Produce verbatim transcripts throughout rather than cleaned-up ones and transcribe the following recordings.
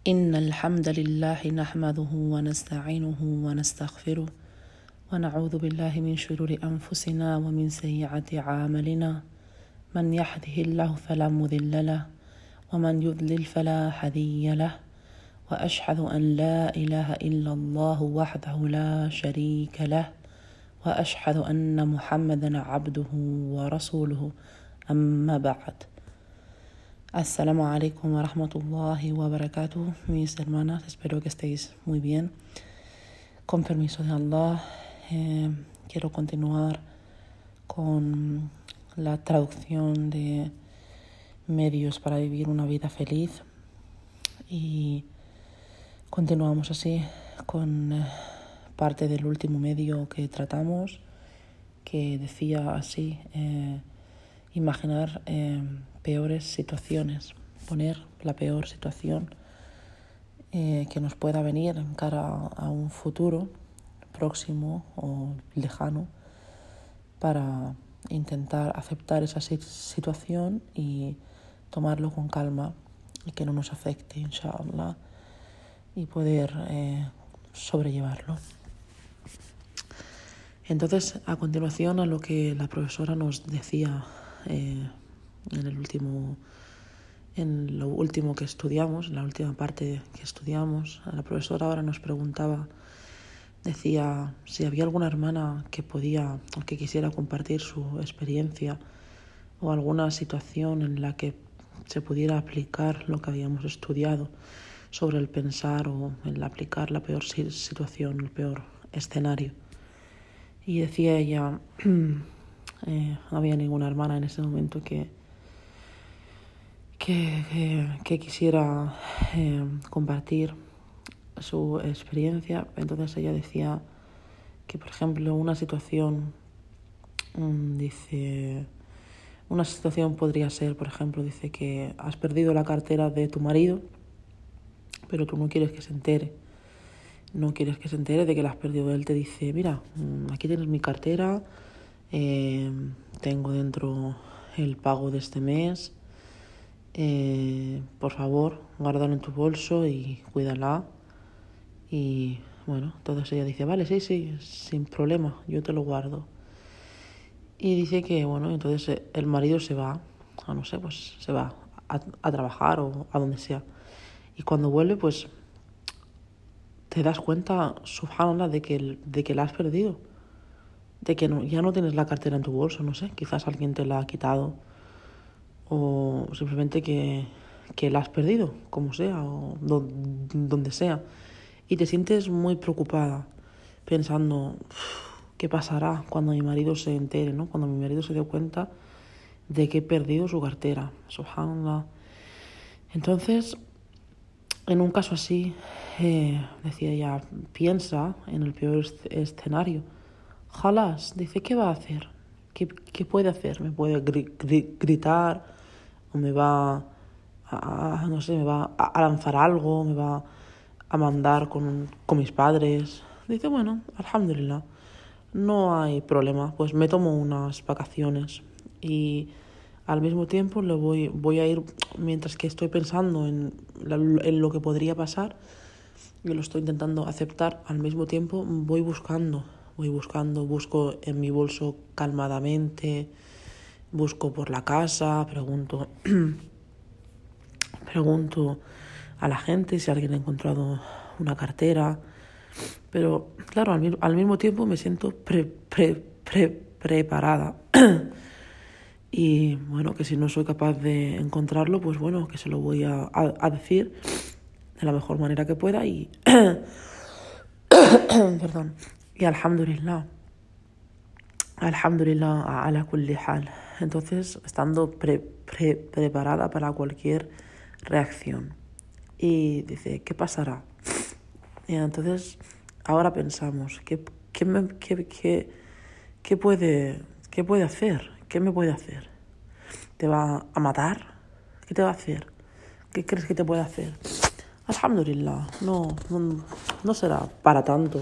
إن الحمد لله نحمده ونستعينه ونستغفره ونعوذ بالله من شرور أنفسنا ومن سيئات أعمالنا من يهده الله فلا مضل له ومن يضلل فلا هادي له وأشهد أن لا إله إلا الله وحده لا شريك له وأشهد أن محمدا عبده ورسوله أما بعد. Assalamu alaikum wa rahmatullahi wa barakatuh, mis hermanas, espero que estéis muy bien. Con permiso de Allah, eh, quiero continuar con la traducción de medios para vivir una vida feliz y continuamos así con eh, parte del último medio que tratamos, que decía así, eh, imaginar eh, peores situaciones, poner la peor situación eh, que nos pueda venir en cara a un futuro próximo o lejano para intentar aceptar esa situación y tomarlo con calma y que no nos afecte, inshallah, y poder eh, sobrellevarlo. Entonces, a continuación a lo que la profesora nos decía eh, en el último, en lo último que estudiamos, en la última parte que estudiamos, la profesora ahora nos preguntaba, decía si había alguna hermana que podía o que quisiera compartir su experiencia o alguna situación en la que se pudiera aplicar lo que habíamos estudiado sobre el pensar o el aplicar la peor situación, el peor escenario. Y decía ella, eh, no había ninguna hermana en ese momento que que, que, que quisiera eh, compartir su experiencia. Entonces ella decía que, por ejemplo, una situación, um, dice, una situación podría ser, por ejemplo, dice que has perdido la cartera de tu marido, pero tú no quieres que se entere. No quieres que se entere de que la has perdido. Él te dice, mira, aquí tienes mi cartera, eh, tengo dentro el pago de este mes, eh, por favor, guárdalo en tu bolso y cuídala. Y bueno, entonces ella dice, vale, sí, sí, sin problema, yo te lo guardo. Y dice que, bueno, entonces el marido se va, a no sé, pues se va a, a trabajar o a donde sea. Y cuando vuelve, pues te das cuenta, subhanallah, de que, de que la has perdido. De que no, ya no tienes la cartera en tu bolso, no sé, quizás alguien te la ha quitado. O simplemente que, que la has perdido, como sea, o do, donde sea. Y te sientes muy preocupada, pensando, ¿qué pasará cuando mi marido se entere, ¿no? Cuando mi marido se dé cuenta de que he perdido su cartera. Subhanallah. Entonces, en un caso así, eh, decía ella, piensa en el peor escenario. Jalas, dice, ¿qué va a hacer? ¿Qué, qué puede hacer? ¿Me puede gri- gri- gritar? ¿O me va a, a, no sé, me va a, a lanzar algo? ¿Me va a mandar con, con mis padres? Dice, bueno, alhamdulillah, no hay problema, pues me tomo unas vacaciones y al mismo tiempo le voy, voy a ir, mientras que estoy pensando en, la, en lo que podría pasar, yo lo estoy intentando aceptar, al mismo tiempo voy buscando, voy buscando, busco en mi bolso calmadamente, busco por la casa, pregunto, pregunto a la gente si alguien ha encontrado una cartera, pero claro, al, al mismo tiempo me siento pre, pre, pre, preparada. Y bueno, que si no soy capaz de encontrarlo, pues bueno, que se lo voy a, a, a decir de la mejor manera que pueda y perdón, y alhamdulillah, alhamdulillah ala kulli hal. Entonces, estando pre, pre, preparada para cualquier reacción. Y dice, ¿qué pasará? Y entonces, ahora pensamos, ¿qué, qué, me, qué, qué, qué, puede, qué puede hacer? ¿Qué me puede hacer? ¿Te va a matar? ¿Qué te va a hacer? ¿Qué crees que te puede hacer? Alhamdulillah, no, no, no será para tanto.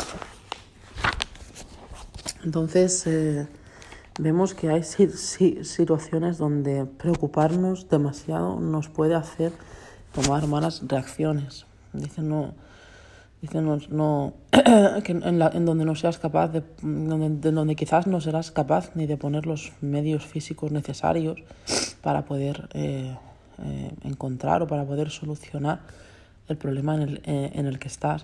Entonces, eh, vemos que hay si, si, situaciones donde preocuparnos demasiado nos puede hacer tomar malas reacciones. Dice, no, dice, no, no que en, la, en donde no seas capaz, de, donde, de donde quizás no serás capaz ni de poner los medios físicos necesarios para poder eh, eh, encontrar o para poder solucionar el problema en el, eh, en el que estás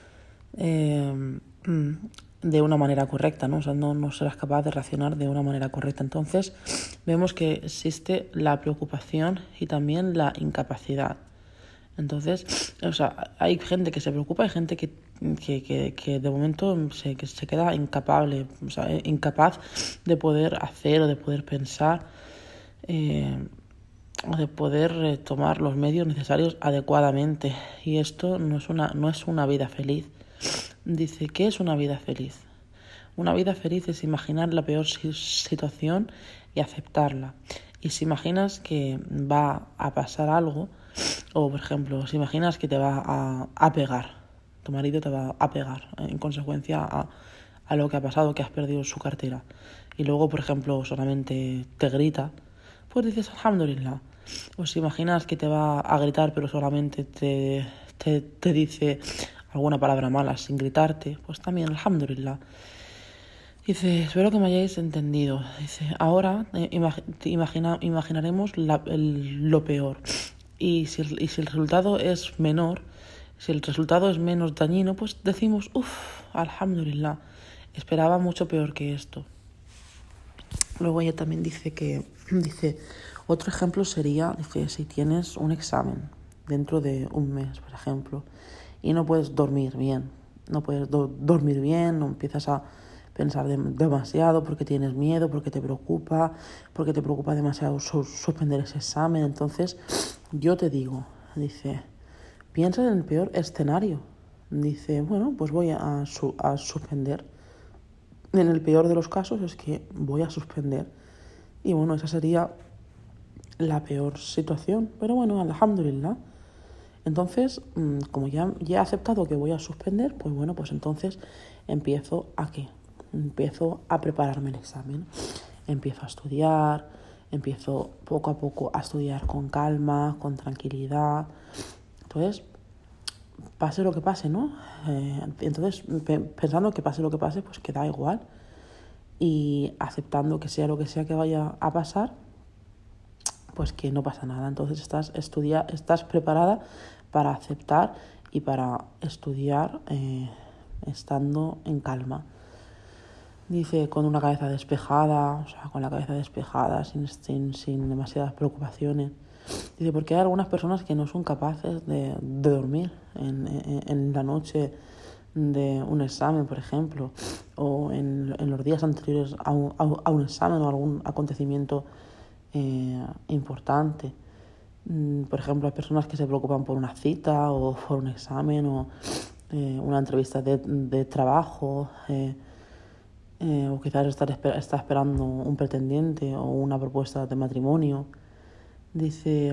eh, de una manera correcta, ¿no? O sea, no, no serás capaz de reaccionar de una manera correcta. Entonces, vemos que existe la preocupación y también la incapacidad. Entonces, o sea, hay gente que se preocupa, hay gente que, que, que, que de momento se, que se queda incapable, o sea, incapaz de poder hacer o de poder pensar eh, o de poder eh, tomar los medios necesarios adecuadamente. Y esto no es una, no es una vida feliz. Dice, ¿qué es una vida feliz? Una vida feliz es imaginar la peor situación y aceptarla. Y si imaginas que va a pasar algo, o por ejemplo, si imaginas que te va a, a pegar, tu marido te va a pegar en consecuencia a, a lo que ha pasado, que has perdido su cartera, y luego, por ejemplo, solamente te grita, pues dices alhamdulillah. O si imaginas que te va a gritar pero solamente te, te, te dice alguna palabra mala sin gritarte, pues también alhamdulillah. Dice, espero que me hayáis entendido. Dice, ahora eh, imagina, imaginaremos la, el, lo peor. Y si, el, y si el resultado es menor, si el resultado es menos dañino, pues decimos, uff, alhamdulillah, esperaba mucho peor que esto. Luego ella también dice que, dice, otro ejemplo sería, dice, si tienes un examen dentro de un mes, por ejemplo, y no puedes dormir bien, no puedes do- dormir bien, no empiezas a pensar de- demasiado porque tienes miedo, porque te preocupa, porque te preocupa demasiado su- suspender ese examen. Entonces, yo te digo, dice, piensa en el peor escenario. Dice, bueno, pues voy a, su- a suspender. En el peor de los casos es que voy a suspender. Y bueno, esa sería la peor situación. Pero bueno, alhamdulillah. Entonces, como ya, ya he aceptado que voy a suspender, pues bueno, pues entonces empiezo a ¿qué? Empiezo a prepararme el examen. Empiezo a estudiar, empiezo poco a poco a estudiar con calma, con tranquilidad. Entonces, pase lo que pase, ¿no? Eh, entonces, pe- pensando que pase lo que pase, pues que da igual. Y aceptando que sea lo que sea que vaya a pasar, pues que no pasa nada. Entonces estás, estudia, estás preparada para aceptar y para estudiar eh, estando en calma. Dice, con una cabeza despejada, o sea, con la cabeza despejada, sin, sin, sin demasiadas preocupaciones. Dice, porque hay algunas personas que no son capaces de, de dormir en, en, en la noche de un examen, por ejemplo, o en, en los días anteriores a un, a un examen o algún acontecimiento eh, importante. Por ejemplo, hay personas que se preocupan por una cita o por un examen o eh, una entrevista de, de trabajo eh, eh, o quizás estar, está esperando un pretendiente o una propuesta de matrimonio. Dice,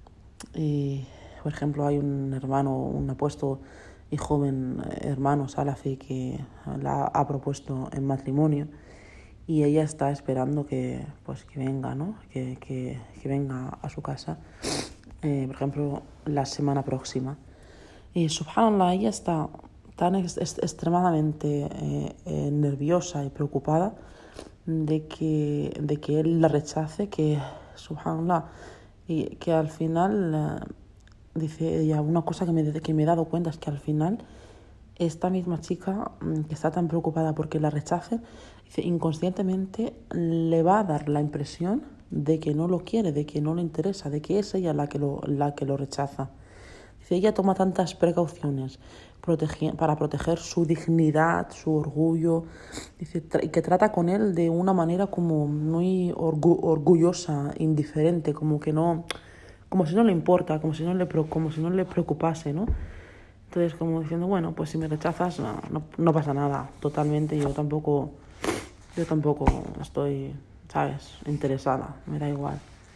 eh, por ejemplo, hay un hermano, un apuesto y joven hermano salafi que la ha propuesto en matrimonio y ella está esperando que, pues, que venga, ¿no? Que, que, que venga a su casa, eh, por ejemplo, la semana próxima. Y subhanallah, ella está tan ex- extremadamente eh, eh, nerviosa y preocupada de que, de que él la rechace, que subhanallah, y que al final, eh, dice ella, una cosa que me, que me he dado cuenta es que al final esta misma chica que está tan preocupada porque la rechacen, dice, inconscientemente le va a dar la impresión de que no lo quiere, de que no le interesa, de que es ella la que lo, la que lo rechaza. Dice, ella toma tantas precauciones protege, para proteger su dignidad, su orgullo, dice, y que trata con él de una manera como muy orgu, orgullosa, indiferente, como que no, como si no le importa, como si no le, como si no le preocupase, ¿no? Entonces, como diciendo, bueno, pues si me rechazas, no, no, no pasa nada, totalmente, yo tampoco, yo tampoco estoy, ¿sabes?, interesada, me da igual.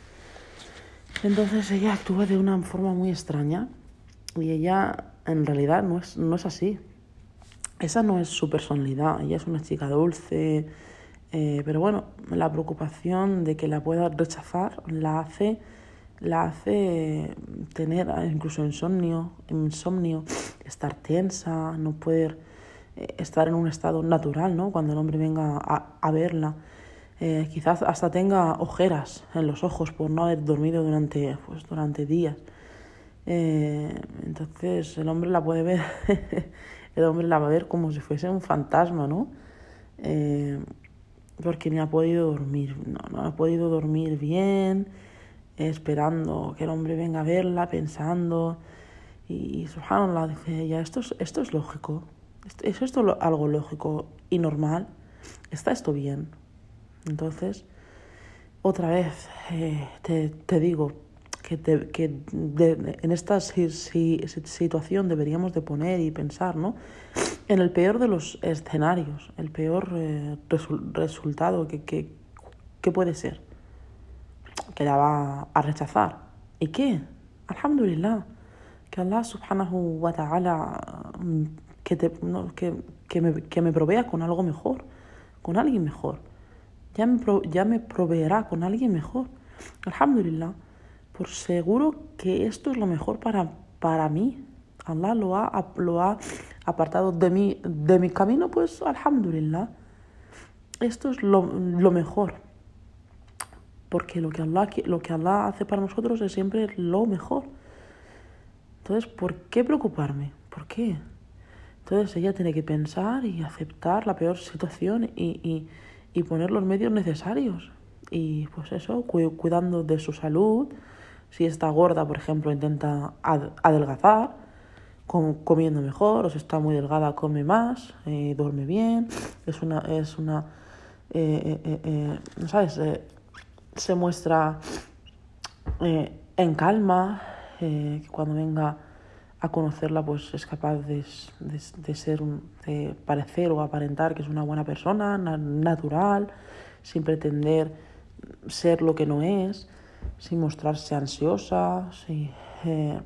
Entonces ella actúa de una forma muy extraña y ella en realidad no es, no es así. Esa no es su personalidad, ella es una chica dulce, eh, pero bueno, la preocupación de que la pueda rechazar la hace la hace tener incluso insomnio, insomnio, estar tensa, no poder eh, estar en un estado natural, ¿no? Cuando el hombre venga a, a verla. Eh, quizás hasta tenga ojeras en los ojos por no haber dormido durante, pues, durante días. Eh, entonces el hombre la puede ver, el hombre la va a ver como si fuese un fantasma, ¿no? Eh, porque ni ha podido dormir, no, no ha podido dormir bien, eh, esperando que el hombre venga a verla, pensando, y, y subhanallah, dice ella, esto es, esto es lógico, ¿es esto lo, algo lógico y normal? ¿Está esto bien? Entonces, otra vez, eh, te, te digo que, te, que de, en esta si, si, situación deberíamos de poner y pensar, ¿no? En el peor de los escenarios, el peor eh, resu- resultado que, que, que puede ser, que la va a rechazar. ¿Y qué? Alhamdulillah, que Allah subhanahu wa ta'ala que, te, no, que, que, me, que me provea con algo mejor, con alguien mejor. Ya me, ya me proveerá con alguien mejor. Alhamdulillah. Por seguro que esto es lo mejor para, para mí. Allah lo ha, lo ha apartado de mí, de mi camino, pues alhamdulillah. Esto es lo, lo mejor. Porque lo que, Allah, lo que Allah hace para nosotros es siempre lo mejor. Entonces, ¿por qué preocuparme? ¿Por qué? Entonces ella tiene que pensar y aceptar la peor situación y... y y poner los medios necesarios. Y pues eso, cu- cuidando de su salud. Si está gorda, por ejemplo, intenta ad- adelgazar, com- comiendo mejor, o si está muy delgada, come más, eh, duerme bien. Es una... Es una eh, eh, eh, eh, ¿sabes? Eh, se muestra eh, en calma, eh, que cuando venga a conocerla pues es capaz de, de, de ser un, de parecer o aparentar que es una buena persona, na, natural, sin pretender ser lo que no es, sin mostrarse ansiosa, sin, eh,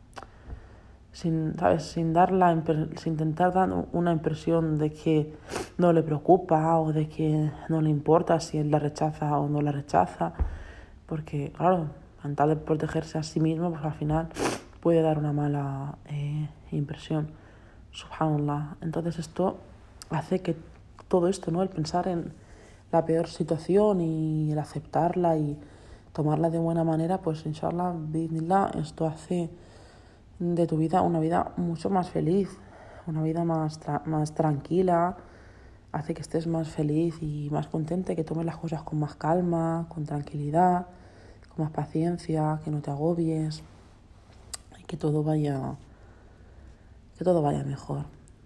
sin, ¿sabes? sin, dar la, sin intentar dar una impresión de que no le preocupa o de que no le importa si él la rechaza o no la rechaza, porque claro, con tal de protegerse a sí misma, pues al final puede dar una mala eh, impresión. Subhanallah. Entonces esto hace que todo esto, ¿no? El pensar en la peor situación y el aceptarla y tomarla de buena manera, pues inshallah, bismillah, esto hace de tu vida una vida mucho más feliz, una vida más, tra- más tranquila, hace que estés más feliz y más contente, que tomes las cosas con más calma, con tranquilidad, con más paciencia, que no te agobies, que todo vaya que todo vaya mejor.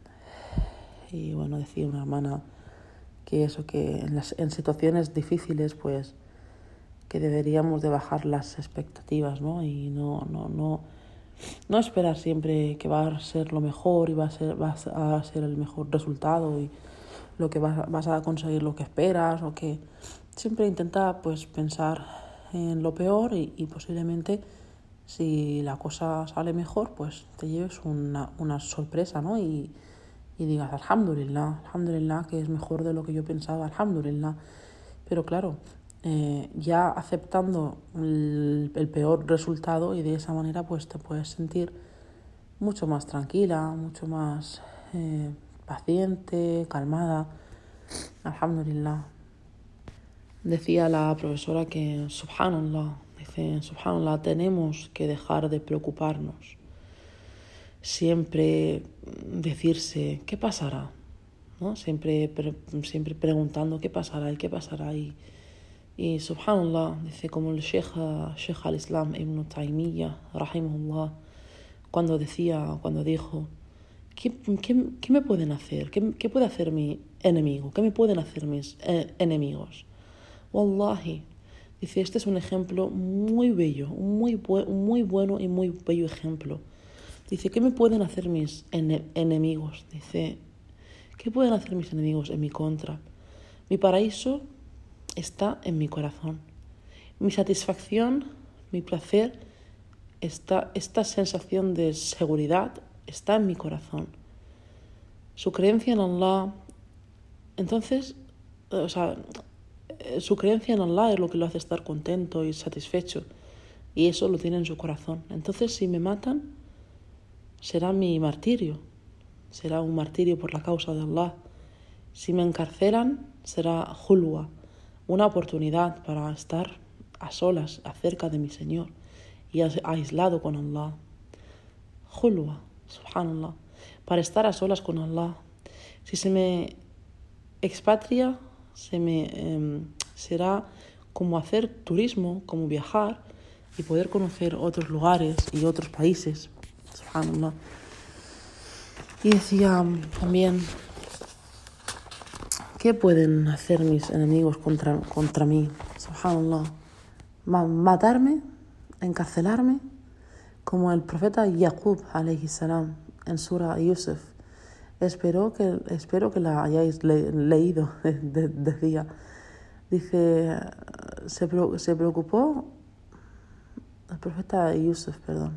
Y bueno, decía una hermana que eso, que en, las, en situaciones difíciles pues que deberíamos de bajar las expectativas, ¿no? Y no, no, no, no esperar siempre que va a ser lo mejor y va a ser, va a ser el mejor resultado y lo que vas, vas a conseguir lo que esperas, o que siempre intenta pues pensar en lo peor y, y posiblemente si la cosa sale mejor, pues te lleves una, una sorpresa, ¿no? Y, y digas, alhamdulillah, alhamdulillah, que es mejor de lo que yo pensaba, alhamdulillah. Pero claro, eh, ya aceptando el, el peor resultado y de esa manera pues te puedes sentir mucho más tranquila, mucho más eh, paciente, calmada, alhamdulillah. Decía la profesora que, subhanallah, dice, subhanallah, tenemos que dejar de preocuparnos. Siempre decirse, ¿qué pasará? ¿No? Siempre, pre- siempre preguntando, ¿qué pasará? ¿Y qué pasará? Y, y subhanallah, dice, como el Sheikh, Sheikh al-Islam Ibn Taymiyyah, rahimahullah, cuando decía, cuando dijo, ¿qué, qué, qué me pueden hacer? ¿Qué, ¿Qué puede hacer mi enemigo? ¿Qué me pueden hacer mis eh, enemigos? Wallahi, dice, este es un ejemplo muy bello, un muy, bu- muy bueno y muy bello ejemplo. Dice, ¿qué me pueden hacer mis ene- enemigos? Dice, ¿qué pueden hacer mis enemigos en mi contra? Mi paraíso está en mi corazón. Mi satisfacción, mi placer, está, esta sensación de seguridad está en mi corazón. Su creencia en Allah, entonces, o sea, su creencia en Allah es lo que lo hace estar contento y satisfecho. y eso lo tiene en su corazón. Entonces, si me matan, será mi martirio, será un martirio por la causa de Allah. Si me encarcelan, será julwa, una oportunidad para estar a solas, acerca de mi Señor y aislado con Allah. Julwa, subhanallah, para estar a solas con Allah. Si se me expatria, se me, eh, será como hacer turismo, como viajar y poder conocer otros lugares y otros países. Subhanallah. Y decía también, ¿qué pueden hacer mis enemigos contra, contra mí? Subhanallah. Matarme, encarcelarme, como el profeta Yaqub alayhi salam en Sura Yusuf. Espero que, espero que la hayáis le, leído, de, de, decía. Dice, se, se preocupó el profeta Yusuf, perdón.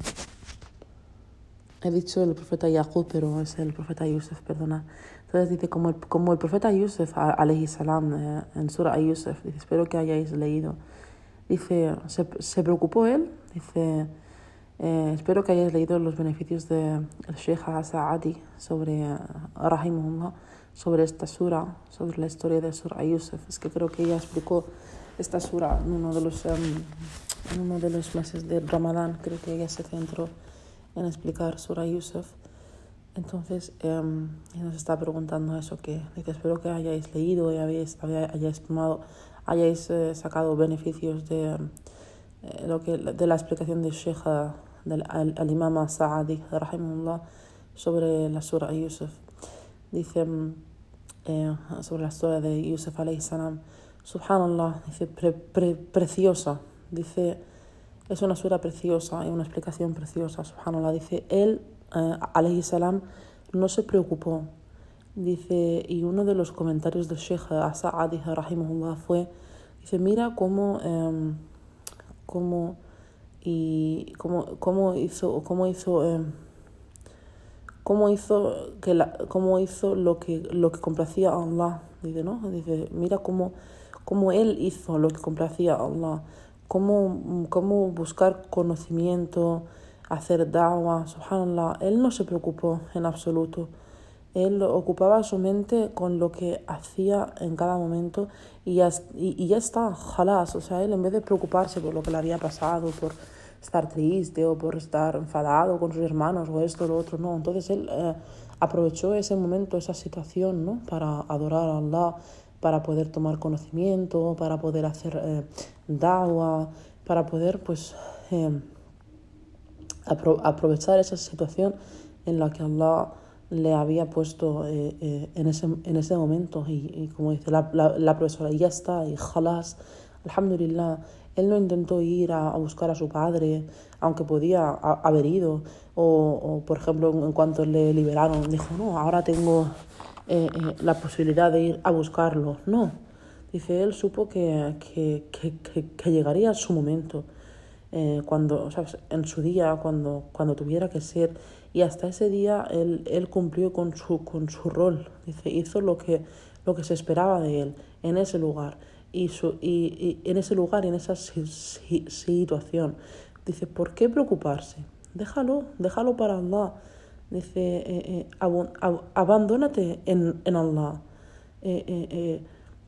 He dicho el profeta Yaqub, pero es el profeta Yusuf, perdona. Entonces dice, como el, como el profeta Yusuf alayhi salam eh, en Sura Yusuf, dice, espero que hayáis leído. Dice, se, se preocupó él, dice, eh, espero que hayáis leído los beneficios del Sheikh Sa'adi sobre, uh, rahimahullah, sobre esta sura, sobre la historia de Sura Yusuf. Es que creo que ella explicó esta sura en uno de los, um, en uno de los meses de Ramadán. Creo que ella se centró en explicar Sura Yusuf. Entonces, um, ella nos está preguntando eso, que dice, espero que hayáis leído y hayáis, hayáis tomado, hayáis eh, sacado beneficios de, eh, lo que, de la explicación del Sheikh, del al, al imam Sa'adi, rahimahullah, sobre la Sura Yusuf. Dice, eh, sobre la historia de Yusuf alayhi salam, subhanallah, dice, pre, pre, preciosa, dice, es una sura preciosa y una explicación preciosa, subhanallah, dice, él, eh, alayhi salam, no se preocupó. Dice, y uno de los comentarios del Sheikh Sa'adi rahimahullah fue, dice, mira cómo, eh, cómo, y cómo, cómo hizo, cómo hizo, eh, cómo hizo que la, cómo hizo lo que lo que complacía a Allah. Dice, ¿no? Dice, mira cómo, cómo él hizo lo que complacía a Allah, cómo, cómo buscar conocimiento, hacer da'wah, subhanallah. Él no se preocupó en absoluto. Él ocupaba su mente con lo que hacía en cada momento y ya, y, y ya está, jalas. O sea, él en vez de preocuparse por lo que le había pasado, por estar triste o por estar enfadado con sus hermanos o esto o lo otro, no. Entonces él eh, aprovechó ese momento, esa situación, ¿no? Para adorar a Allah, para poder tomar conocimiento, para poder hacer eh, da'wah, para poder pues eh, apro- aprovechar esa situación en la que Allah le había puesto eh, eh, en, ese, en ese momento y, y como dice la, la, la profesora, ya está, y jalas, alhamdulillah. Él no intentó ir a, a buscar a su padre, aunque podía a, haber ido, o, o por ejemplo en, en cuanto le liberaron, dijo, no, ahora tengo eh, eh, la posibilidad de ir a buscarlo. No, dice, él supo que, que, que, que, que llegaría su momento, eh, cuando, ¿sabes? En su día, cuando, cuando tuviera que ser. Y hasta ese día él, él cumplió con su, con su rol. Dice, hizo lo que, lo que se esperaba de él en ese lugar. Y, su, y, y en ese lugar, en esa si, si, situación. Dice, ¿por qué preocuparse? Déjalo, déjalo para Allah. Dice, eh, eh, ab, ab, abandónate en, en Allah. Eh, eh,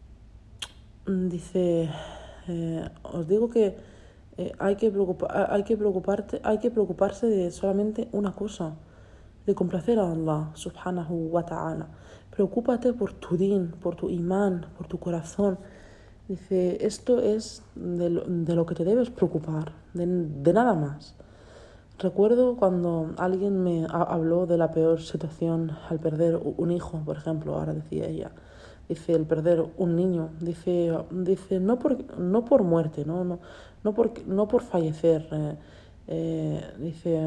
eh, dice, eh, os digo que Eh, hay que preocupar, hay que preocuparte, hay que preocuparse de solamente una cosa, de complacer a Allah subhanahu wa ta'ala. Preocúpate por tu din, por tu imán, por tu corazón. Dice, esto es de lo, de lo que te debes preocupar, de, de nada más. Recuerdo cuando alguien me habló de la peor situación al perder un hijo, por ejemplo, ahora decía ella. Dice, el perder un niño, dice, dice no por no por muerte, no no no por no por fallecer, eh, eh, dice,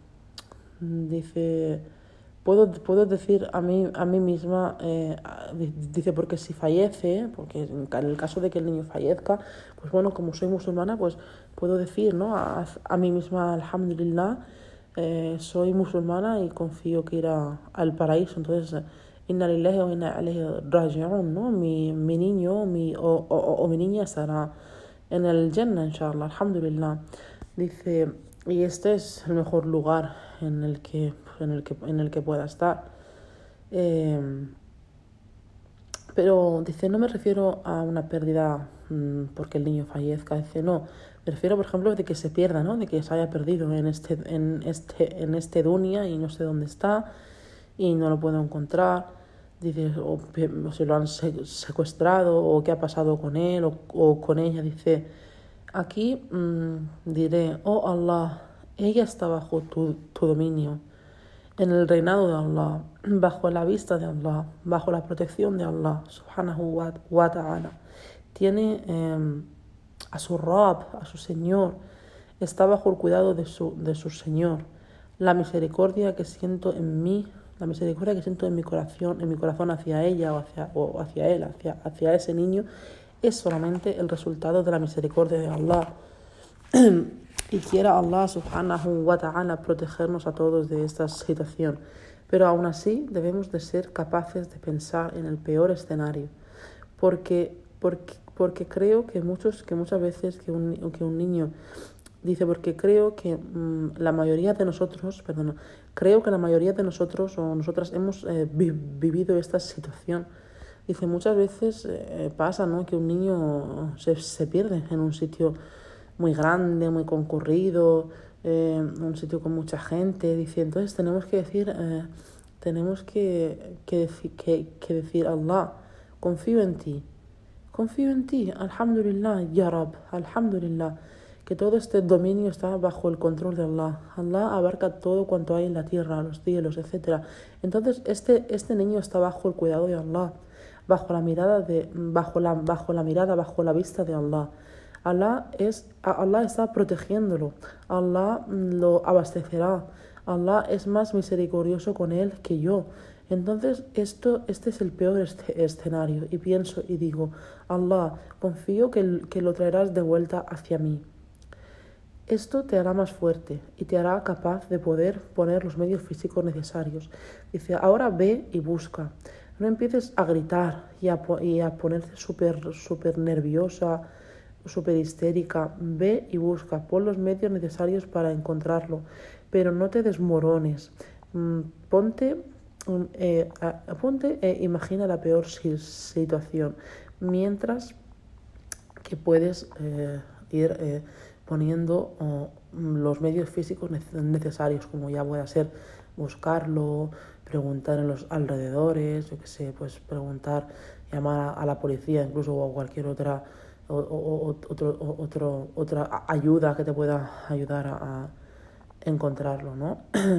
dice, puedo puedo decir a mí a mí misma, eh, dice, porque si fallece, porque en el caso de que el niño fallezca, pues bueno, como soy musulmana, pues puedo decir, ¿no? a, a mí misma, alhamdulillah, eh, soy musulmana y confío que irá al paraíso. Entonces, inna lillahi wa inna ilayhi raji'un, ¿no? Mi, mi niño mi, o, o, o mi niña estará en el Jannah, inshallah, alhamdulillah. Dice, y este es el mejor lugar en el que, en el que, en el que pueda estar. Eh, pero dice, no me refiero a una pérdida mmm, porque el niño fallezca. Dice, no, me refiero, por ejemplo, de que se pierda, ¿no? De que se haya perdido en este, en este, en este dunia y no sé dónde está y no lo puedo encontrar. Dice, o, o se lo han secuestrado o qué ha pasado con él o, o con ella. Dice, aquí mmm, diré, oh Allah, ella está bajo tu, tu dominio, en el reinado de Allah, bajo la vista de Allah, bajo la protección de Allah, subhanahu wa, wa ta'ala. Tiene eh, a su Rab, a su Señor, está bajo el cuidado de su, de su Señor. La misericordia que siento en mí, la misericordia que siento en mi corazón, en mi corazón hacia ella o hacia, o hacia él, hacia, hacia ese niño, es solamente el resultado de la misericordia de Allah. Y quiera Allah subhanahu wa ta'ala protegernos a todos de esta situación. Pero aún así debemos de ser capaces de pensar en el peor escenario. Porque, porque, porque creo que, muchos, que muchas veces que un, que un niño... Dice, porque creo que mmm, la mayoría de nosotros, perdón, creo que la mayoría de nosotros o nosotras hemos eh, vi, vivido esta situación. Dice, muchas veces eh, pasa, ¿no?, que un niño se, se pierde en un sitio muy grande, muy concurrido, eh, un sitio con mucha gente. Dice, entonces tenemos que decir, eh, tenemos que, que, deci- que, que decir, Allah, confío en ti, confío en ti, alhamdulillah, ya Rab, alhamdulillah, que todo este dominio está bajo el control de Allah. Allah abarca todo cuanto hay en la tierra, los cielos, etcétera. Entonces este, este niño está bajo el cuidado de Allah, bajo la mirada de, bajo la, bajo la mirada, bajo la vista de Allah. Allah, es, Allah está protegiéndolo, Allah lo abastecerá, Allah es más misericordioso con él que yo. Entonces esto, este es el peor escenario y pienso y digo, Allah, confío que, que lo traerás de vuelta hacia mí. Esto te hará más fuerte y te hará capaz de poder poner los medios físicos necesarios. Dice, ahora ve y busca. No empieces a gritar y a, y a ponerte súper súper nerviosa, súper histérica. Ve y busca, pon los medios necesarios para encontrarlo, pero no te desmorones. Ponte, eh, ponte e imagina la peor situación, mientras que puedes eh, ir eh, poniendo oh, los medios físicos necesarios, como ya pueda ser buscarlo, preguntar en los alrededores, yo qué sé, pues preguntar, llamar a, a la policía incluso o a cualquier otra o, o, otro, o, otro, otra ayuda que te pueda ayudar a, a encontrarlo, ¿no?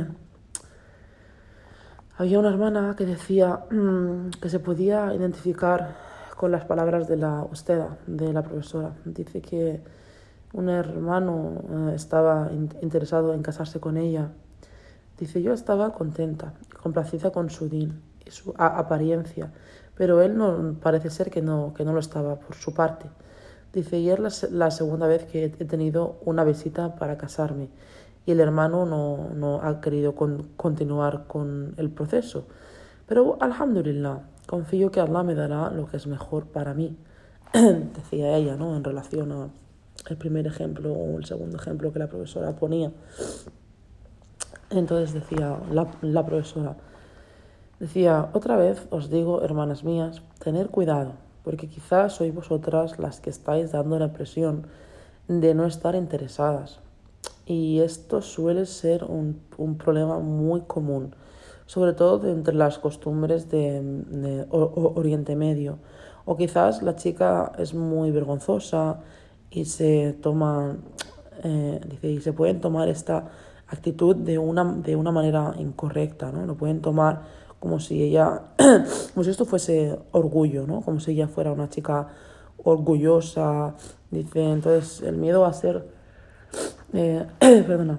Había una hermana que decía mmm, que se podía identificar con las palabras de la Usteda, de la profesora. Dice que un hermano eh, estaba in- interesado en casarse con ella. Dice, yo estaba contenta, complacida con su din y su a- apariencia, pero él no parece ser que no, que no lo estaba por su parte. Dice, y es la, la segunda vez que he tenido una visita para casarme y el hermano no, no ha querido con, continuar con el proceso. Pero, alhamdulillah, confío que Allah me dará lo que es mejor para mí, decía ella, ¿no?, en relación a el primer ejemplo o el segundo ejemplo que la profesora ponía. Entonces decía la, la profesora, decía, otra vez os digo, hermanas mías, tener cuidado, porque quizás sois vosotras las que estáis dando la impresión de no estar interesadas. Y esto suele ser un, un problema muy común, sobre todo de entre las costumbres de, de o, o Oriente Medio. O quizás la chica es muy vergonzosa y se toma, eh, dice, y se pueden tomar esta actitud de una, de una manera incorrecta, ¿no? Lo pueden tomar como si ella, como si esto fuese orgullo, ¿no? Como si ella fuera una chica orgullosa. Dice, entonces el miedo a ser, eh, perdona,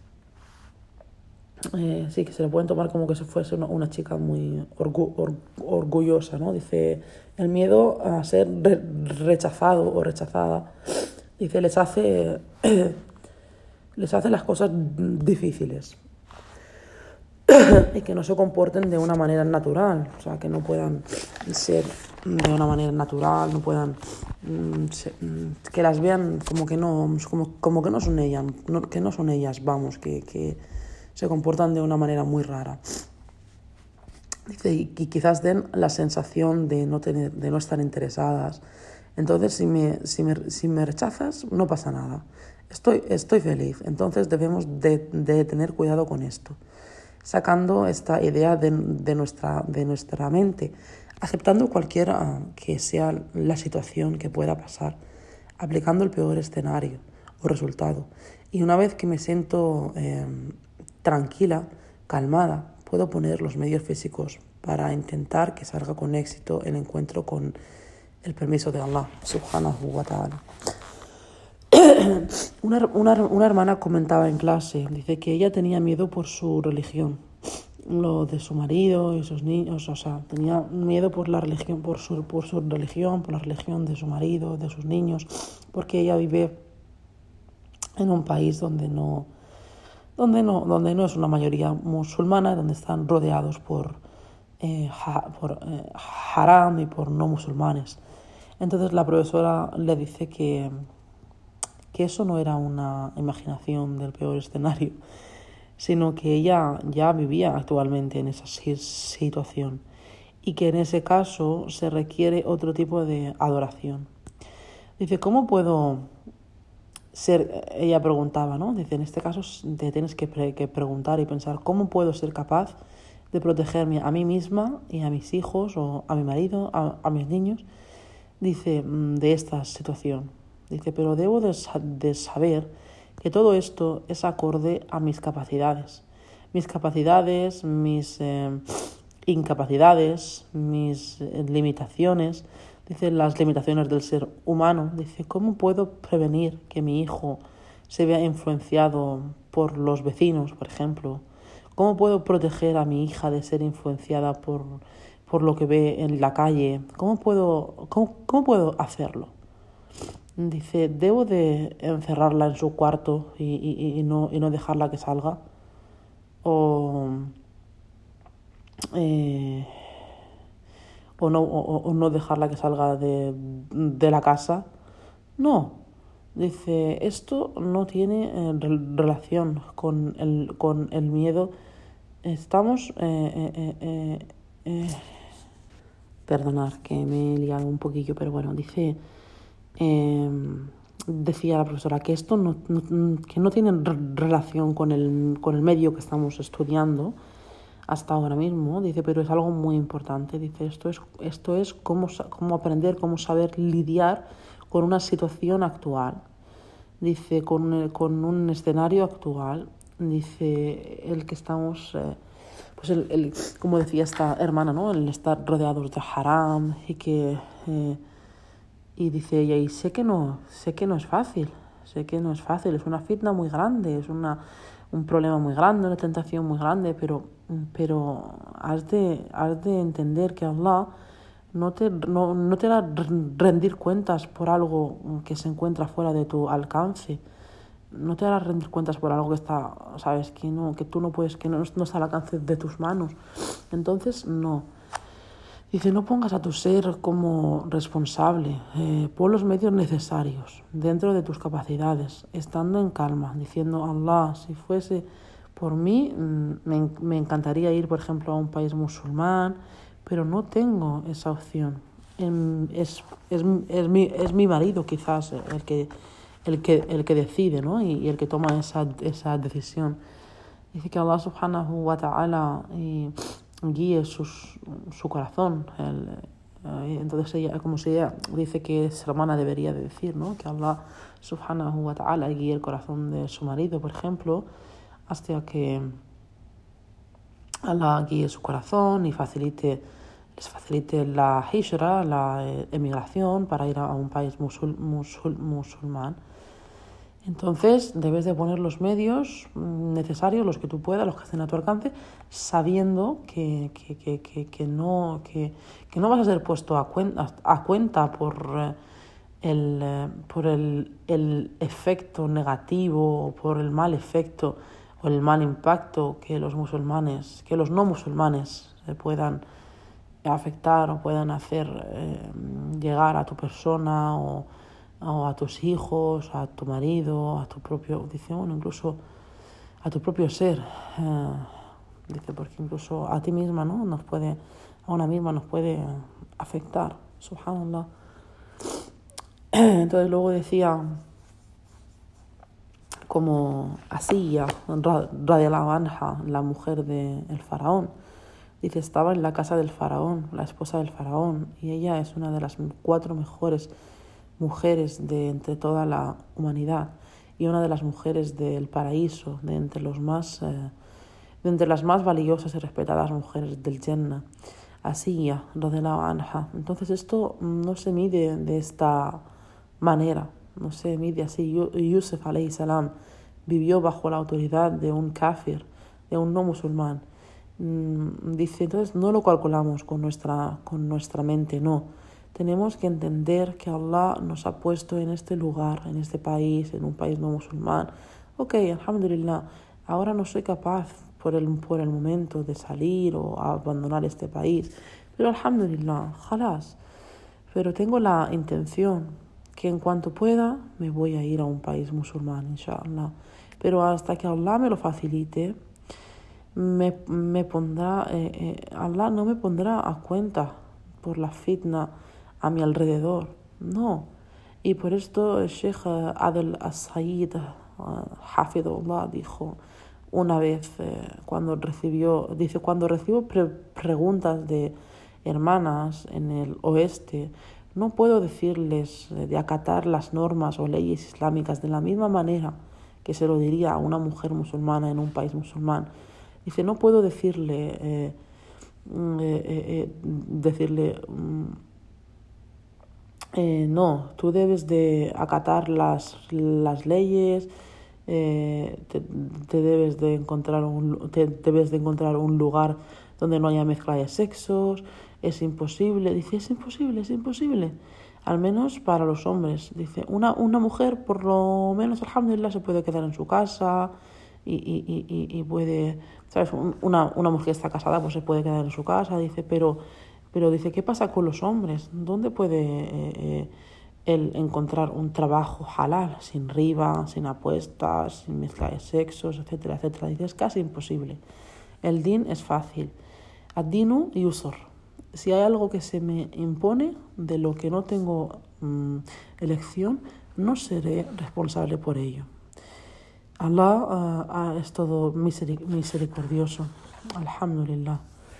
eh, sí, que se le pueden tomar como que si fuese una, una chica muy orgu, or, orgullosa, ¿no? Dice, el miedo a ser re, rechazado o rechazada, dice, les hace, les hace las cosas difíciles. Y que no se comporten de una manera natural, o sea, que no puedan ser de una manera natural, no puedan se, que las vean como que no, como, como que no son ellas, no, que no son ellas, vamos, que, que se comportan de una manera muy rara. Dice, y, y quizás den la sensación de no tener, de no estar interesadas. Entonces, si me, si me, si me rechazas, no pasa nada. Estoy, estoy feliz. Entonces debemos de, de tener cuidado con esto, sacando esta idea de, de, nuestra, de nuestra mente, aceptando cualquiera que sea la situación que pueda pasar, aplicando el peor escenario o resultado. Y una vez que me siento eh, tranquila, calmada, puedo poner los medios físicos para intentar que salga con éxito el encuentro con el permiso de Allah, subhanahu wa ta'ala. Una, una, una hermana comentaba en clase, dice que ella tenía miedo por su religión, lo de su marido y sus niños, o sea, tenía miedo por la religión, por su, por su religión, por la religión de su marido, de sus niños, porque ella vive en un país donde no, donde no, donde no es una mayoría musulmana, donde están rodeados por, eh, ha, por eh, haram y por no musulmanes. Entonces la profesora le dice que, que eso no era una imaginación del peor escenario, sino que ella ya vivía actualmente en esa situación y que en ese caso se requiere otro tipo de adoración. Dice, ¿cómo puedo ser? Ella preguntaba, ¿no? Dice, en este caso te tienes que, pre- que preguntar y pensar, ¿cómo puedo ser capaz de protegerme a mí misma y a mis hijos o a mi marido, a, a mis niños? Dice, de esta situación. Dice, pero debo de, de saber que todo esto es acorde a mis capacidades. Mis capacidades, mis eh, incapacidades, mis eh, limitaciones. Dice, las limitaciones del ser humano. Dice, ¿cómo puedo prevenir que mi hijo se vea influenciado por los vecinos, por ejemplo? ¿Cómo puedo proteger a mi hija de ser influenciada por, por lo que ve en la calle? ¿Cómo puedo, cómo, cómo puedo hacerlo? Dice, ¿debo de encerrarla en su cuarto y, y, y, no, y no dejarla que salga? ¿O, eh, o, no, o, o no dejarla que salga de, de la casa? No. Dice, esto no tiene eh, relación con el, con el miedo. Estamos... Eh, eh, eh, eh, perdonad que me he liado un poquillo, pero bueno, dice... Eh, decía la profesora que esto no, no, que no tiene relación con el, con el medio que estamos estudiando hasta ahora mismo, dice, pero es algo muy importante. Dice, esto es, esto es cómo, cómo aprender, cómo saber lidiar con una situación actual. Dice, con, con un escenario actual. Dice, el que estamos, eh, pues el, el, como decía esta hermana, ¿no? El estar rodeados de haram y que... Eh, Y dice ella, y sé que no, sé que no es fácil, sé que no es fácil, es una fitna muy grande, es una, un problema muy grande, una tentación muy grande, pero, pero has de, has de entender que Allah no te, no, no te hará rendir cuentas por algo que se encuentra fuera de tu alcance, no te hará rendir cuentas por algo que está, sabes, que no, que tú no puedes, que no, no está al alcance de tus manos. Entonces, no. Dice, no pongas a tu ser como responsable, eh, pon los medios necesarios dentro de tus capacidades, estando en calma, diciendo, Allah, si fuese por mí, me, me encantaría ir, por ejemplo, a un país musulmán, pero no tengo esa opción. Es, es, es, mi, es mi marido quizás el que, el que, el que decide, ¿no? y, y el que toma esa, esa decisión. Dice que Allah subhanahu wa ta'ala... Y, guíe sus, su corazón. El, eh, entonces ella, como si ella dice que esa hermana debería de decir, ¿no? Que Allah subhanahu wa ta'ala guíe el corazón de su marido, por ejemplo, hasta que Allah guíe su corazón y facilite, les facilite la hijra, la emigración para ir a un país musul, musul, musulmán. Entonces debes de poner los medios necesarios, los que tú puedas, los que estén a tu alcance, sabiendo que, que, que, que, que, no, que, que no vas a ser puesto a cuenta, a cuenta por, el, por el, el efecto negativo o por el mal efecto o el mal impacto que los musulmanes, que los no musulmanes puedan afectar o puedan hacer eh, llegar a tu persona o, o a tus hijos, a tu marido, a tu propio, dice, bueno, incluso a tu propio ser. Eh, dice, porque incluso a ti misma, ¿no? Nos puede, a una misma nos puede afectar, subhanallah. Entonces luego decía, como Asía, radiallahu anha, la mujer del faraón, dice, estaba en la casa del faraón, la esposa del faraón, y ella es una de las cuatro mejores mujeres de entre toda la humanidad y una de las mujeres del paraíso, de entre los más, eh, de entre las más valiosas y respetadas mujeres del Jannah. Asía, radiallahu anha. Entonces esto no se mide de esta manera, no se mide así. Yusuf alayhi salam vivió bajo la autoridad de un kafir, de un no musulmán. Dice, entonces no lo calculamos con nuestra, con nuestra mente, no. Tenemos que entender que Allah nos ha puesto en este lugar, en este país, en un país no musulmán. Ok, alhamdulillah, ahora no soy capaz por el, por el momento de salir o abandonar este país, pero alhamdulillah, jalas. Pero tengo la intención que en cuanto pueda me voy a ir a un país musulmán, inshallah. Pero hasta que Allah me lo facilite, me, me pondrá, eh, eh, Allah no me pondrá a cuenta por la fitna a mi alrededor, no. Y por esto el Sheikh Adel As-Said, uh, Hafidullah, dijo una vez eh, cuando recibió, dice, cuando recibo pre- preguntas de hermanas en el oeste, no puedo decirles de acatar las normas o leyes islámicas de la misma manera que se lo diría a una mujer musulmana en un país musulmán. Dice, no puedo decirle, eh, eh, eh, decirle, eh, no, tú debes de acatar las, las leyes, eh, te, te debes de encontrar un, te debes de encontrar un lugar donde no haya mezcla de sexos. Es imposible. Dice, es imposible, es imposible. Al menos para los hombres. Dice, una, una mujer por lo menos, alhamdulillah, se puede quedar en su casa y, y, y, y puede, ¿sabes? Una, una mujer que está casada pues se puede quedar en su casa. Dice, pero, pero dice, ¿qué pasa con los hombres? ¿Dónde puede eh, eh, él encontrar un trabajo halal, sin riba, sin apuestas, sin mezcla de sexos, etcétera, etcétera? Dice, es casi imposible. El din es fácil. Ad-dinu yusr. Si hay algo que se me impone, de lo que no tengo mmm, elección, no seré responsable por ello. Allah uh, es todo miseric- misericordioso. Alhamdulillah.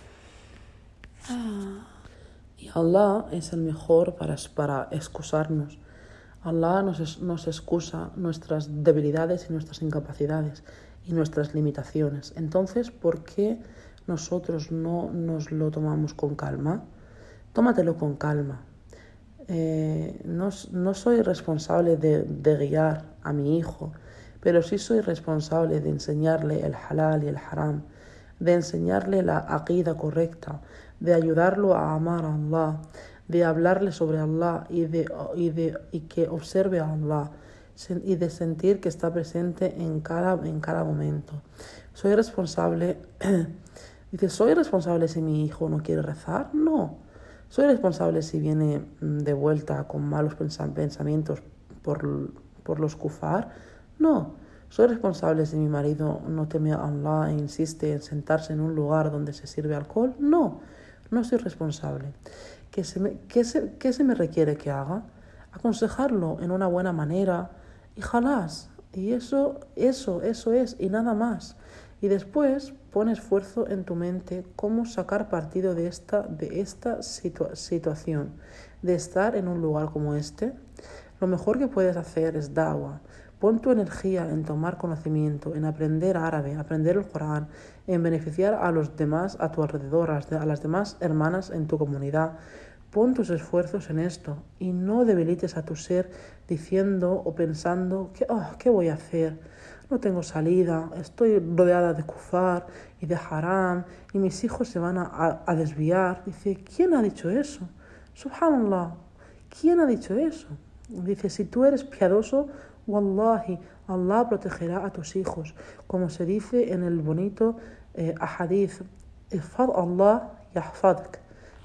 Y Allah es el mejor para, para excusarnos. Allah nos, nos excusa nuestras debilidades y nuestras incapacidades y nuestras limitaciones. Entonces, ¿por qué nosotros no nos lo tomamos con calma? Tómatelo con calma. Eh, no, no soy responsable de, de guiar a mi hijo, pero sí soy responsable de enseñarle el halal y el haram, de enseñarle la aqida correcta, de ayudarlo a amar a Allah, de hablarle sobre Allah y, de, y, de, y que observe a Allah y de sentir que está presente en cada, en cada momento. Soy responsable, dice, ¿soy responsable si mi hijo no quiere rezar? No. ¿Soy responsable si viene de vuelta con malos pensamientos por, por los kufar? No. ¿Soy responsable si mi marido no teme a Allah e insiste en sentarse en un lugar donde se sirve alcohol? No. No soy responsable. ¿Qué se me, qué se, qué se me requiere que haga? Aconsejarlo en una buena manera y jalás. Y eso, eso, eso es, y nada más. Y después pon esfuerzo en tu mente cómo sacar partido de esta, de esta situa- situación, de estar en un lugar como este. Lo mejor que puedes hacer es da'wah. Pon tu energía en tomar conocimiento, en aprender árabe, aprender el Corán, en beneficiar a los demás a tu alrededor, a las demás hermanas en tu comunidad. Pon tus esfuerzos en esto y no debilites a tu ser diciendo o pensando que, oh, ¿qué voy a hacer? No tengo salida, estoy rodeada de kufar y de haram y mis hijos se van a, a, a desviar. Dice, ¿quién ha dicho eso? Subhanallah, ¿quién ha dicho eso? Dice, si tú eres piadoso, wallahi, Allah protegerá a tus hijos. Como se dice en el bonito eh, ahadith, ifad Allah yahfadak.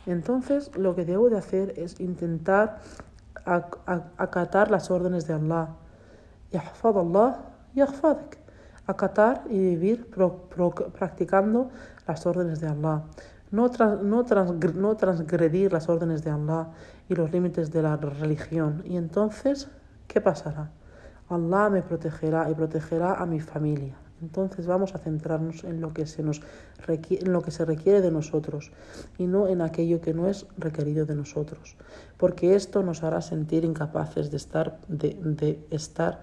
Entonces, lo que debo de hacer es intentar acatar las órdenes de Allah. Yahfad Allah, yahfadak. Acatar y vivir pro, pro, practicando las órdenes de Allah. No, trans, no, transgr, no transgredir las órdenes de Allah y los límites de la religión. Y entonces, ¿qué pasará? Allah me protegerá y protegerá a mi familia. Entonces vamos a centrarnos en lo que se nos requiere, en lo que se requiere de nosotros y no en aquello que no es requerido de nosotros, porque esto nos hará sentir incapaces de estar, de, de estar,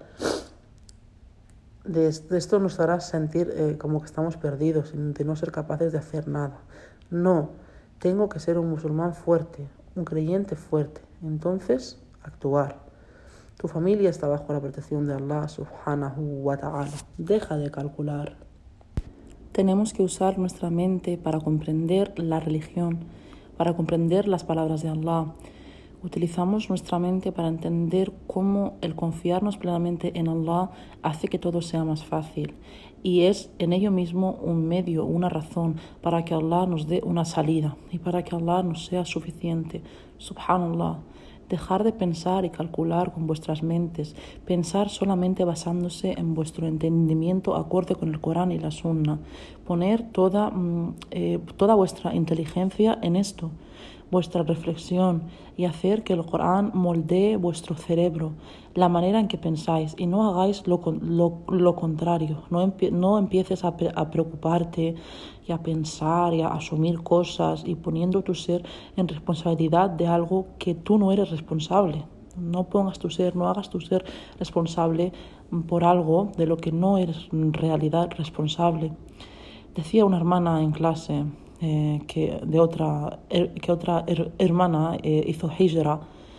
de, de esto nos hará sentir eh, como que estamos perdidos, de no ser capaces de hacer nada. No, tengo que ser un musulmán fuerte, un creyente fuerte. Entonces, actuar. Tu familia está bajo la protección de Allah subhanahu wa ta'ala. Deja de calcular. Tenemos que usar nuestra mente para comprender la religión, para comprender las palabras de Allah. Utilizamos nuestra mente para entender cómo el confiarnos plenamente en Allah hace que todo sea más fácil. Y es en ello mismo un medio, una razón para que Allah nos dé una salida y para que Allah nos sea suficiente. Subhanallah. Dejar de pensar y calcular con vuestras mentes, pensar solamente basándose en vuestro entendimiento acorde con el Corán y la Sunna, poner toda, eh, toda vuestra inteligencia en esto, vuestra reflexión y hacer que el Corán moldee vuestro cerebro, la manera en que pensáis y no hagáis lo, lo, lo contrario, no, empie, no empieces a, a preocuparte y a pensar y a asumir cosas y poniendo tu ser en responsabilidad de algo que tú no eres responsable. No pongas tu ser, no hagas tu ser responsable por algo de lo que no eres en realidad responsable. Decía una hermana en clase eh, que, de otra, er, que otra her, hermana eh, hizo hijra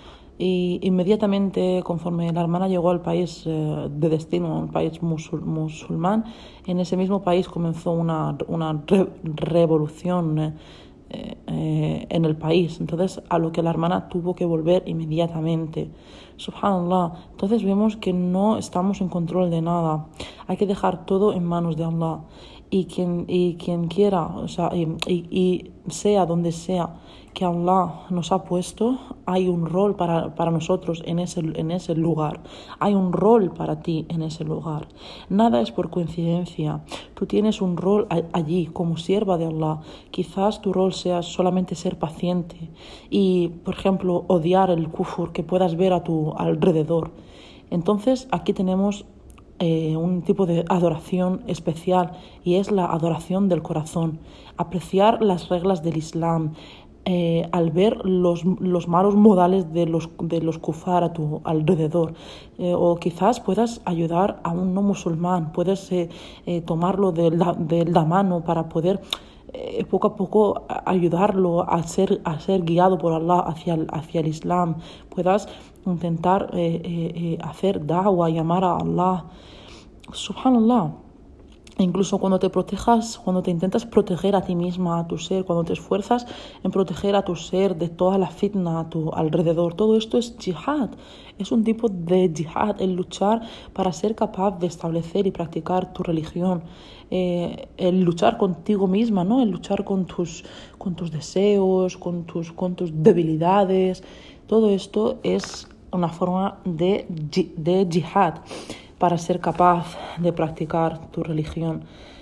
y inmediatamente conforme la hermana llegó al país eh, de destino, un país musul, musulmán, en ese mismo país comenzó una, una re, revolución eh, eh, en el país. Entonces, a lo que la hermana tuvo que volver inmediatamente. Subhanallah. Entonces vemos que no estamos en control de nada. Hay que dejar todo en manos de Allah. Y quien, y quien quiera, o sea, y, y, y sea donde sea que Allah nos ha puesto, hay un rol para, para nosotros en ese, en ese lugar. Hay un rol para ti en ese lugar. Nada es por coincidencia. Tú tienes un rol allí como sierva de Allah. Quizás tu rol sea solamente ser paciente y, por ejemplo, odiar el kufur que puedas ver a tu alrededor. Entonces, aquí tenemos Eh, un tipo de adoración especial y es la adoración del corazón. Apreciar las reglas del Islam eh, al ver los, los malos modales de los, de los kufar a tu alrededor. Eh, o quizás puedas ayudar a un no musulmán, puedes eh, eh, tomarlo de la, de la mano para poder eh, poco a poco ayudarlo a ser, a ser guiado por Allah hacia el, hacia el Islam. Puedas intentar eh, eh, hacer da'wah, llamar a Allah. Subhanallah. Incluso cuando te protejas, cuando te intentas proteger a ti misma, a tu ser, cuando te esfuerzas en proteger a tu ser de toda la fitna a tu alrededor, todo esto es jihad. Es un tipo de jihad, el luchar para ser capaz de establecer y practicar tu religión. Eh, el luchar contigo misma, ¿no? El luchar con tus, con tus deseos, con tus, con tus debilidades. Todo esto es una forma de, de jihad para ser capaz de practicar tu religión.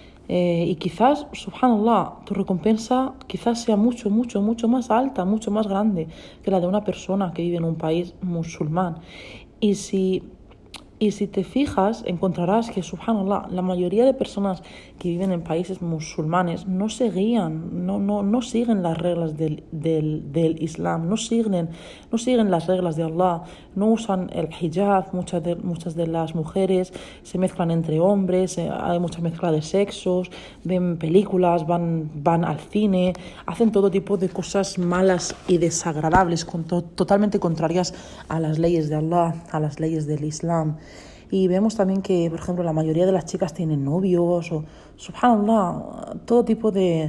Eh, y quizás, subhanallah, tu recompensa quizás sea mucho, mucho, mucho más alta, mucho más grande que la de una persona que vive en un país musulmán. Y si, y si te fijas, encontrarás que, subhanallah, la mayoría de personas que viven en países musulmanes no se guían, no, no, no siguen las reglas del, del, del Islam, no siguen, no siguen las reglas de Allah, no usan el hijab. Muchas de, muchas de las mujeres se mezclan entre hombres, hay mucha mezcla de sexos, ven películas, van, van al cine, hacen todo tipo de cosas malas y desagradables, con to, totalmente contrarias a las leyes de Allah, a las leyes del Islam. Y vemos también que, por ejemplo, la mayoría de las chicas tienen novios o, subhanallah, todo tipo de,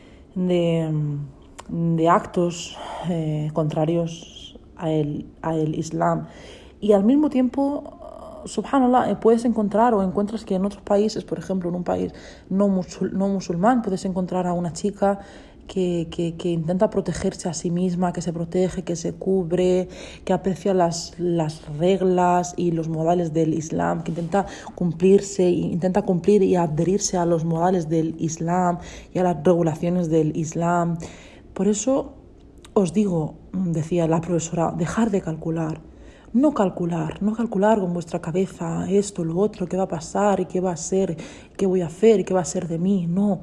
de, de actos eh, contrarios a el, a el Islam. Y al mismo tiempo, subhanallah, puedes encontrar o encuentras que en otros países, por ejemplo, en un país no, musul, no musulmán, puedes encontrar a una chica que, que, que intenta protegerse a sí misma, que se protege, que se cubre, que aprecia las, las reglas y los modales del Islam, que intenta cumplirse, intenta cumplir y adherirse a los modales del Islam y a las regulaciones del Islam. Por eso os digo, decía la profesora, dejar de calcular. No calcular, no calcular con vuestra cabeza esto, lo otro, qué va a pasar y qué va a ser, qué voy a hacer y qué va a ser de mí. No.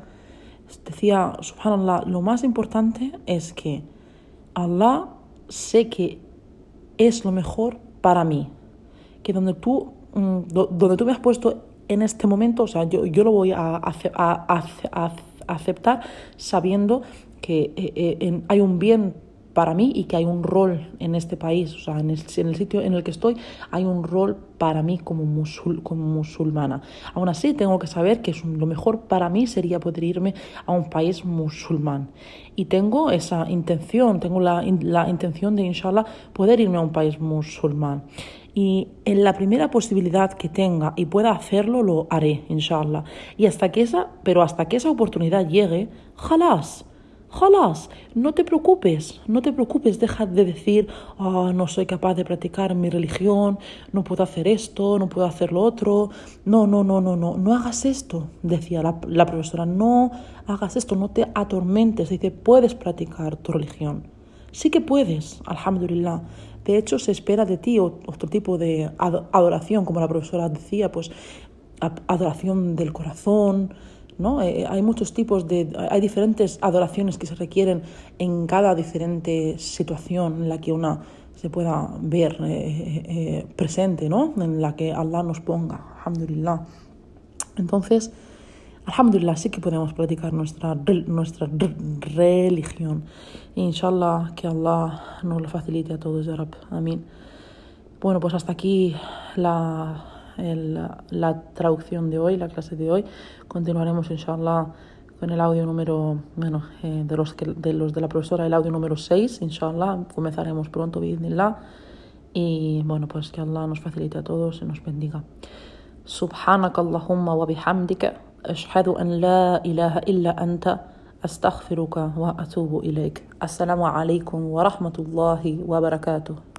Decía, subhanallah, lo más importante es que Allah sé que es lo mejor para mí. Que donde tú, donde tú me has puesto en este momento, o sea, yo, yo lo voy a, a, a, a aceptar sabiendo que eh, eh, hay un bien para mí y que hay un rol en este país, o sea, en el, en el sitio en el que estoy, hay un rol para mí como, musul, como musulmana. Aún así, tengo que saber que es lo mejor para mí sería poder irme a un país musulmán. Y tengo esa intención, tengo la, la intención de, inshallah, poder irme a un país musulmán. Y en la primera posibilidad que tenga y pueda hacerlo, lo haré, inshallah. Y hasta que esa, pero hasta que esa oportunidad llegue, jalás. Jalás, no te preocupes, no te preocupes, deja de decir, oh, no soy capaz de practicar mi religión, no puedo hacer esto, no puedo hacer lo otro. No, no, no, no, no, no hagas esto, decía la, la profesora, no hagas esto, no te atormentes, dice, puedes practicar tu religión. Sí que puedes, alhamdulillah. De hecho, se espera de ti otro tipo de adoración, como la profesora decía, pues adoración del corazón, ¿no? Eh, hay muchos tipos de, hay diferentes adoraciones que se requieren en cada diferente situación en la que una se pueda ver eh, eh, presente, ¿no? En la que Allah nos ponga, alhamdulillah. Entonces, alhamdulillah, sí que podemos practicar nuestra, nuestra religión. Inshallah, que Allah nos lo facilite a todos, ya Rab. Amén. Bueno, pues hasta aquí la... El, la traducción de hoy, la clase de hoy. Continuaremos inshallah con el audio número, bueno, eh, de, los que, de los de la profesora, el audio número seis, inshallah. Comenzaremos pronto, bi'idhnillah. Y bueno, pues que Allah nos facilite a todos y nos bendiga. Subhanaka Allahumma wa bihamdika ashhadu an la ilaha illa anta astaghfiruka wa atubu ilayk. Assalamu alaikum wa rahmatullahi wa barakatuh.